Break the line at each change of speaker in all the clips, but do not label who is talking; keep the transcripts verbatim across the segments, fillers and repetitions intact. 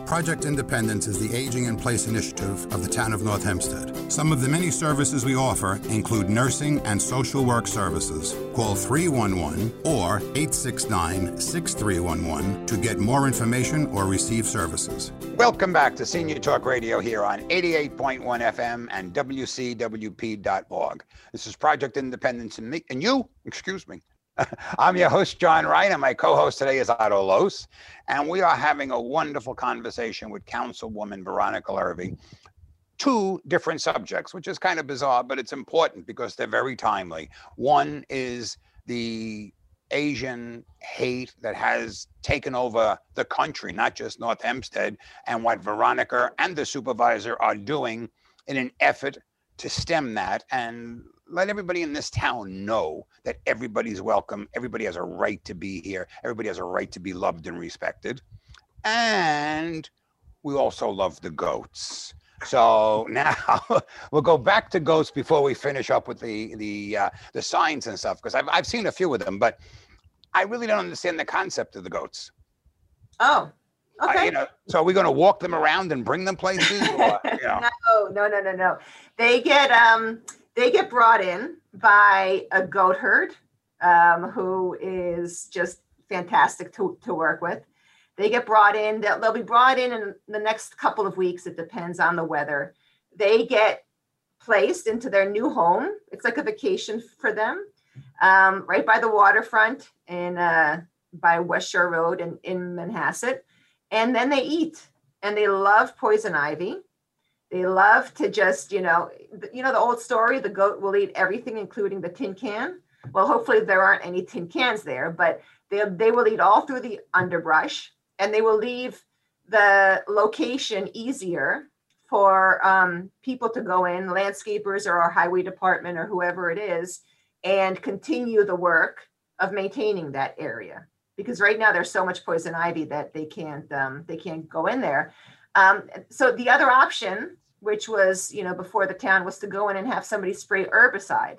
Project Independence is the Aging in Place initiative of the town of North Hempstead. Some of the many services we offer include nursing and social work services. Call three one one or eight six nine, six three one one to get more information or receive services.
Welcome back to Senior Talk Radio here on eighty-eight point one F M and W C W P dot org. This is Project Independence and me, and you, excuse me. I'm your host, John Wright, and my co-host today is Otto Los, and we are having a wonderful conversation with Councilwoman Veronica Lurvy. Two different subjects, which is kind of bizarre, but it's important because they're very timely. One is the Asian hate that has taken over the country, not just North Hempstead, and what Veronica and the supervisor are doing in an effort to stem that and let everybody in this town know that everybody's welcome. Everybody has a right to be here. Everybody has a right to be loved and respected. And we also love the goats. So now we'll go back to goats before we finish up with the the uh, the signs and stuff, because I've I've seen a few of them, but I really don't understand the concept of the goats.
Oh, okay.
Uh, you know, so are we going to walk them around and bring them places? Or, you know?
No, no, no, no, no. They get um they get brought in by a goat herd um, who is just fantastic to to work with. They get brought in, they'll, they'll be brought in in the next couple of weeks. It depends on the weather. They get placed into their new home. It's like a vacation for them, um, right by the waterfront in uh, by West Shore Road in, in Manhasset. And then they eat, and they love poison ivy. They love to just, you know, you know, the old story, the goat will eat everything, including the tin can. Well, hopefully there aren't any tin cans there, but they, they will eat all through the underbrush. And they will leave the location easier for um, people to go in, landscapers or our highway department or whoever it is, and continue the work of maintaining that area. Because right now there's so much poison ivy that they can't um, they can't go in there. Um, so the other option, which was, you know, before the town, was to go in and have somebody spray herbicide.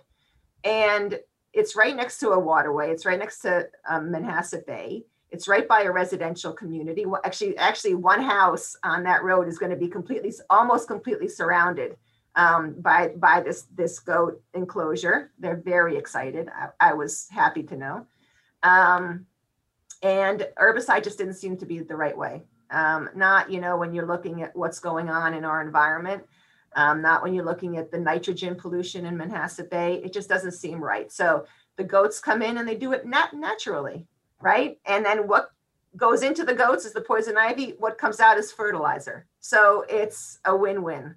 And it's right next to a waterway. It's right next to um, Manhasset Bay. It's right by a residential community. Well, actually, actually, one house on that road is going to be completely, almost completely surrounded um, by by this this goat enclosure. They're very excited. I, I was happy to know. Um, and herbicide just didn't seem to be the right way. Um, not, you know, when you're looking at what's going on in our environment. Um, not when you're looking at the nitrogen pollution in Manhasset Bay. It just doesn't seem right. So the goats come in and they do it nat- naturally. Right. And then what goes into the goats is the poison ivy. What comes out is fertilizer. So it's a win-win.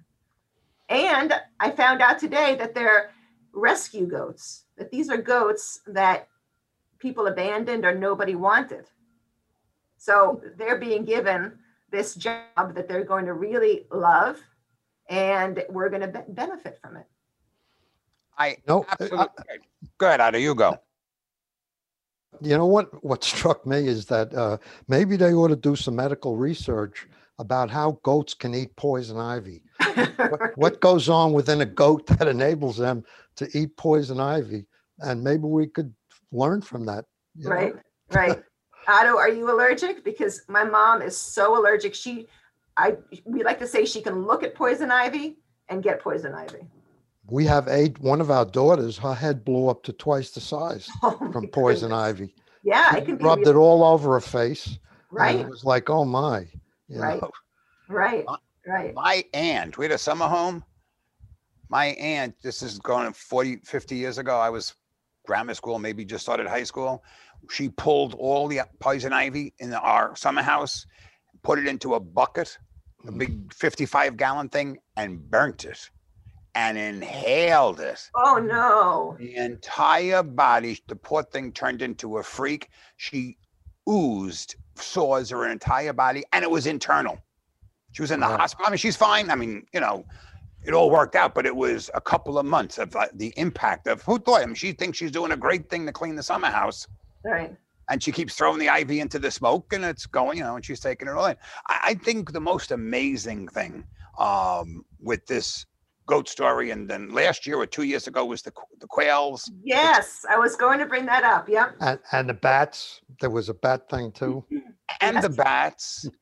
And I found out today that they're rescue goats, that these are goats that people abandoned or nobody wanted. So they're being given this job that they're going to really love, and we're going to be- benefit from it.
I
No,
absolutely. Go ahead, Otto, you go.
You know what? What struck me is that uh, maybe they ought to do some medical research about how goats can eat poison ivy. what, what goes on within a goat that enables them to eat poison ivy? And maybe we could learn from that. you know?
Right, right. Otto, are you allergic? Because my mom is so allergic. She, I, we like to say she can look at poison ivy and get poison ivy.
We have eight. One of our daughters, her head blew up to twice the size
Oh,
from
my
poison
goodness.
ivy.
Yeah,
She
it can be
rubbed
really-
it all over her face. And
right,
it was like, oh my. you
right,
know.
right, right.
My aunt, we had a summer home. My aunt, this is going forty, fifty years ago. I was grammar school, maybe just started high school. She pulled all the poison ivy in our summer house, put it into a bucket, a big fifty-five gallon thing, and burnt it and inhaled it.
Oh no.
The entire body, the poor thing turned into a freak. She oozed sores her entire body, and it was internal. She was in the
Wow.
hospital. I mean, she's fine. I mean, you know, it all worked out, but it was a couple of months of uh, the impact of who thought. I mean, she thinks she's doing a great thing to clean the summer house,
Right.
and she keeps throwing the ivy into the smoke, and it's going, you know, and she's taking it all in. I, I think the most amazing thing um, with this goat story, and then last year or two years ago was the the quails.
Yes, I was going to bring that up. Yep.
And, and the bats, there was a bat thing too.
And
Yes.
the bats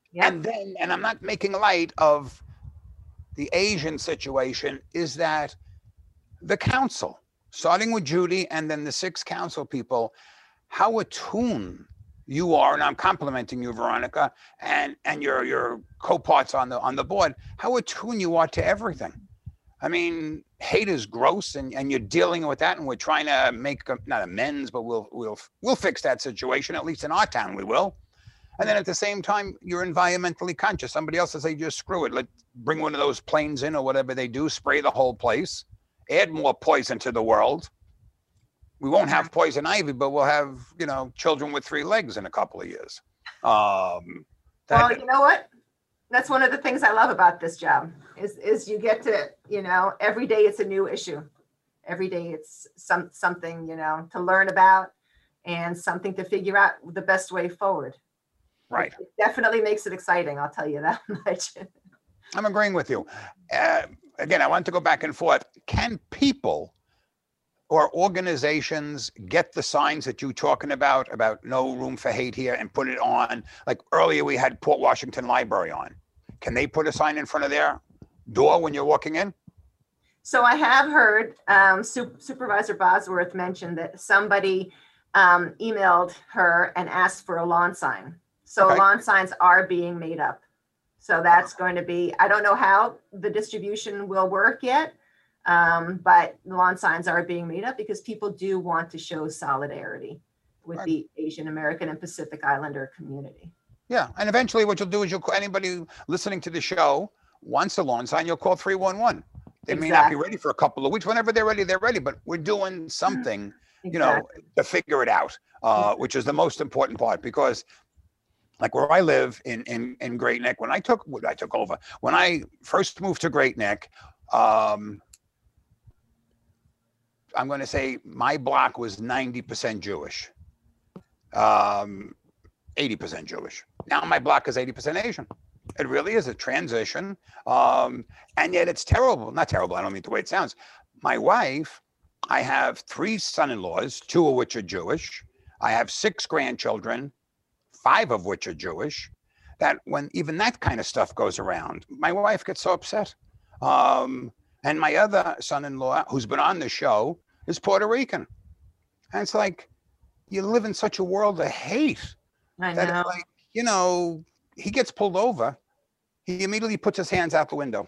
Yep.
And then, and I'm not making light of the Asian situation, is that the council, starting with Judy and then the six council people, how attuned you are, and I'm complimenting you, Veronica, and and your your co-parts on the on the board, how attuned you are to everything. I mean, hate is gross, and, and you're dealing with that, and we're trying to make not amends, but we'll we'll we'll fix that situation. At least in our town, we will. And then at the same time, you're environmentally conscious. Somebody else will say, just screw it. Let bring one of those planes in or whatever they do, spray the whole place, add more poison to the world. We won't have poison ivy, but we'll have, you know, children with three legs in a couple of years. Um,
that, well, you know what? That's one of the things I love about this job is, is you get to, you know, every day it's a new issue. Every day it's some something, you know, to learn about and something to figure out the best way forward.
Right.
It definitely makes it exciting. I'll tell you that much.
I'm agreeing with you. Uh, again, I want to go back and forth. Can people or organizations get the signs that you're talking about, about no room for hate here, and put it on? Like earlier we had Port Washington Library on. Can they put a sign in front of their door when you're walking in?
So I have heard um, Supervisor Bosworth mention that somebody um, emailed her and asked for a lawn sign. So okay. Lawn signs are being made up. So that's going to be, I don't know how the distribution will work yet, um, but lawn signs are being made up because people do want to show solidarity with right. the Asian American and Pacific Islander community.
Yeah, and eventually what you'll do is you'll call anybody listening to the show wants a lawn sign, you'll call three one one. They exactly. may not be ready for a couple of weeks. Whenever they're ready, they're ready, but we're doing something, exactly. you know, to figure it out, uh, which is the most important part, because like where I live in, in, in Great Neck, when I took, I took over, when I first moved to Great Neck, um, I'm going to say my block was ninety percent Jewish, um, eighty percent Jewish. Now my block is eighty percent Asian. It really is a transition. Um, and yet it's terrible. Not terrible. I don't mean the way it sounds. My wife, I have three son-in-laws, two of which are Jewish. I have six grandchildren, five of which are Jewish, that when even that kind of stuff goes around, my wife gets so upset. Um, and my other son-in-law, who's been on the show, is Puerto Rican. And it's like, you live in such a world of hate.
I
that
know.
Like, you know, he gets pulled over. He immediately puts his hands out the window.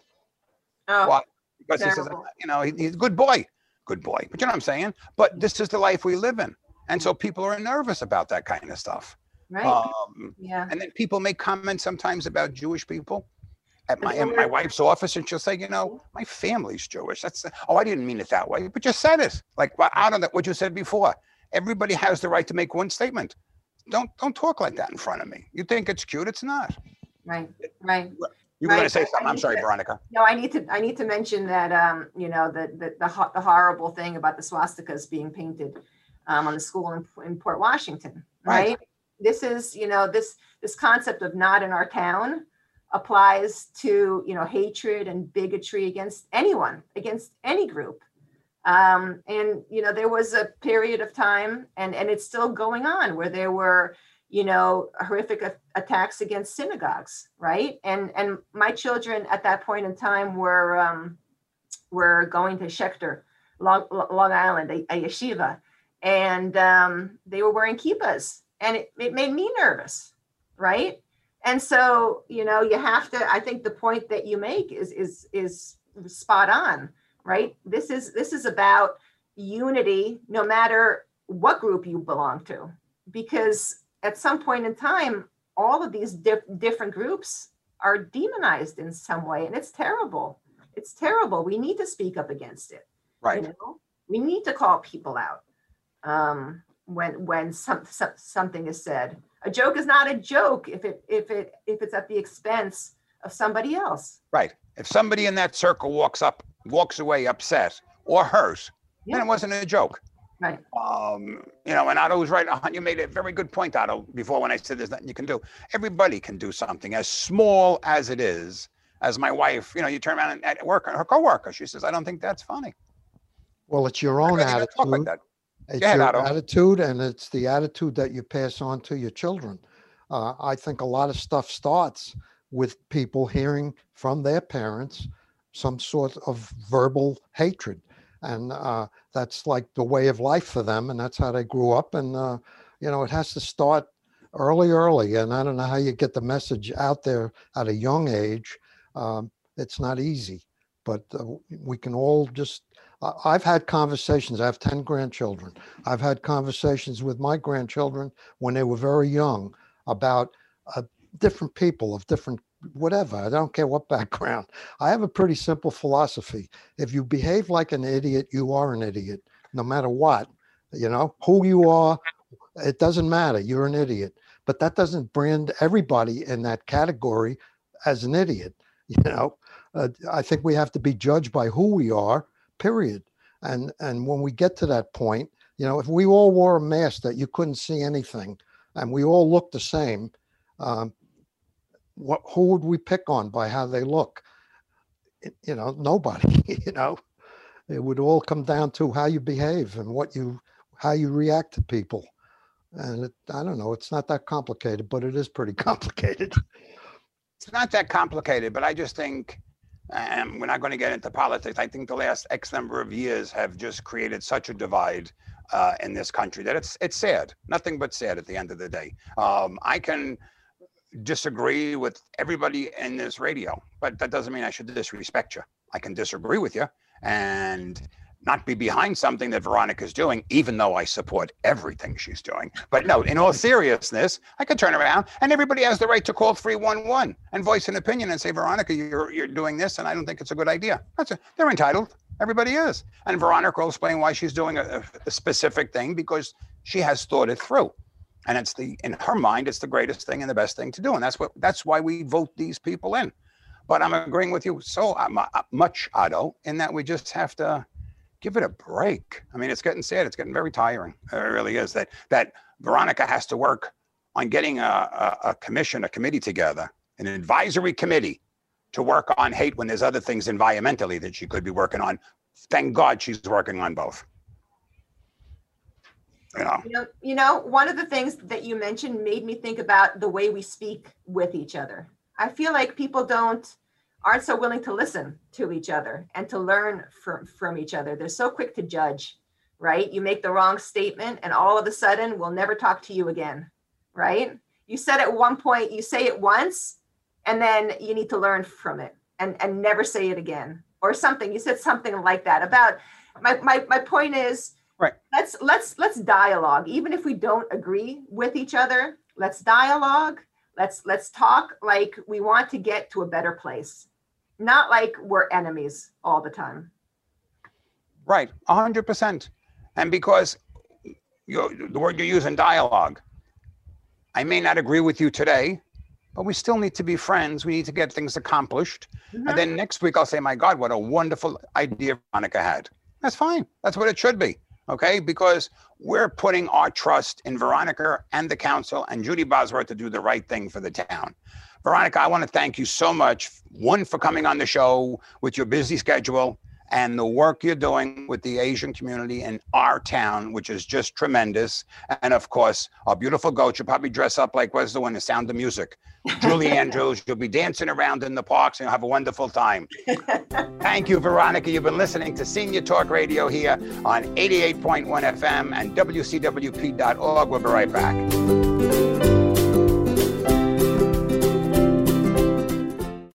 Oh,
Why? Because
terrible.
he says, you know, he, he's a good boy, good boy. But you know what I'm saying? But this is the life we live in. And so people are nervous about that kind of stuff.
Right.
Um,
yeah.
And then people make comments sometimes about Jewish people at my in my wife's office, and she'll say, you know, my family's Jewish. That's oh, I didn't mean it that way, but you said it. Like well, out of that, what you said before. Everybody has the right to make one statement. Don't don't talk like that in front of me. You think it's cute? It's not.
Right. Right.
You were
right.
going to say something. I'm sorry,
to,
Veronica.
No, I need to. I need to mention that um, you know, the the the, the horrible thing about the swastikas being painted um, on the school in, in Port Washington. Right. right. This is, you know, this this concept of not in our town applies to, you know, hatred and bigotry against anyone, against any group. Um, and, you know, there was a period of time, and, and it's still going on, where there were, you know, horrific a- attacks against synagogues, right? And and my children at that point in time were um, were going to Schechter, Long, Long Island, a, a yeshiva, and um, they were wearing kippahs. And it, it made me nervous, right? And so, you know, you have to, I think the point that you make is is is spot on, right? This is this is about unity, no matter what group you belong to, because at some point in time, all of these diff- different groups are demonized in some way, and it's terrible. It's terrible. We need to speak up against it.
Right.
You know? We need to call people out. Um, when when some, some something is said. A joke is not a joke if it if it if it's at the expense of somebody else.
Right. If somebody in that circle walks up, walks away upset or hurt, yeah. then it wasn't a joke.
Right.
Um, you know, and Otto was right. You made a very good point, Otto, before when I said there's nothing you can do. Everybody can do something, as small as it is. As my wife, you know, you turn around and at work, her coworker, she says, I don't think that's funny.
Well, it's your own attitude. Talk like that. It's
ahead,
your
Otto.
attitude, and it's the attitude that you pass on to your children. Uh, I think a lot of stuff starts with people hearing from their parents some sort of verbal hatred. And uh, that's like the way of life for them. And that's how they grew up. And, uh, you know, it has to start early, early. And I don't know how you get the message out there at a young age. Um, it's not easy, but uh, we can all just, uh, I've had conversations. I have ten grandchildren. I've had conversations with my grandchildren when they were very young about uh, different people of different whatever. I don't care what background. I have a pretty simple philosophy. If you behave like an idiot, you are an idiot, no matter what. You know, who you are, it doesn't matter. You're an idiot. But that doesn't brand everybody in that category as an idiot. You know, uh, I think we have to be judged by who we are, period. And and when we get to that point, you know, if we all wore a mask that you couldn't see anything and we all looked the same, um, what, who would we pick on by how they look? You know, nobody. You know, it would all come down to how you behave and what you, how you react to people. And it, I don't know, it's not that complicated, but it is pretty complicated.
It's not that complicated, but I just think, and we're not going to get into politics, I think the last X number of years have just created such a divide uh, in this country that it's it's sad. Nothing but sad at the end of the day. Um, I can disagree with everybody in this radio, but that doesn't mean I should disrespect you. I can disagree with you and not be behind something that Veronica's doing, even though I support everything she's doing. But no, in all seriousness, I could turn around and everybody has the right to call three one one and voice an opinion and say, Veronica, you're you're doing this and I don't think it's a good idea. That's a, they're entitled. Everybody is. And Veronica will explain why she's doing a, a specific thing because she has thought it through. And it's the, in her mind, it's the greatest thing and the best thing to do. And that's what, that's why we vote these people in. But I'm agreeing with you so much, Otto, in that we just have to give it a break. I mean, it's getting sad. It's getting very tiring. It really is. That that Veronica has to work on getting a, a, a commission, a committee together, an advisory committee to work on hate when there's other things environmentally that she could be working on. Thank God she's working on both. You know,
you know, you know, one of the things that you mentioned made me think about the way we speak with each other. I feel like people don't, aren't so willing to listen to each other and to learn from, from each other. They're so quick to judge, right? You make the wrong statement and all of a sudden we'll never talk to you again, right? You said at one point, you say it once and then you need to learn from it and, and never say it again or something. You said something like that about, my, my, my point is,
right.
Let's let's let's dialogue. Even if we don't agree with each other, let's dialogue. Let's let's talk like we want to get to a better place, not like we're enemies all the time.
Right, a hundred percent. And because you, the word you're using, dialogue, I may not agree with you today, but we still need to be friends. We need to get things accomplished. Mm-hmm. And then next week I'll say, my God, what a wonderful idea Veronica had. That's fine. That's what it should be. Okay, because we're putting our trust in Veronica and the council and Judy Bosworth to do the right thing for the town. Veronica, I want to thank you so much, one, for coming on the show with your busy schedule and the work you're doing with the Asian community in our town, which is just tremendous. And of course, our beautiful goat, you'll probably dress up like was the one, The Sound of Music. Julie Andrews, you'll be dancing around in the parks and you'll have a wonderful time. Thank you, Veronica. You've been listening to Senior Talk Radio here on eighty-eight point one F M and W C W P dot org. We'll be right back.